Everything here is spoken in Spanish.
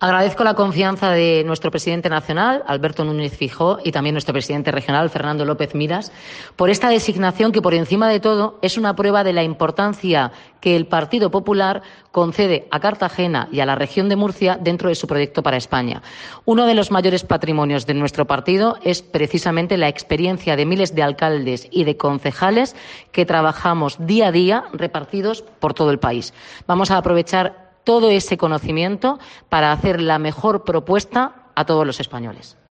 Agradezco la confianza de nuestro presidente nacional, Alberto Núñez Feijóo, y también nuestro presidente regional, Fernando López Miras, por esta designación que, por encima de todo, es una prueba de la importancia que el Partido Popular concede a Cartagena y a la región de Murcia dentro de su proyecto para España. Uno de los mayores patrimonios de nuestro partido es precisamente la experiencia de miles de alcaldes y de concejales que trabajamos día a día repartidos por todo el país. Vamos a aprovechar todo ese conocimiento para hacer la mejor propuesta a todos los españoles.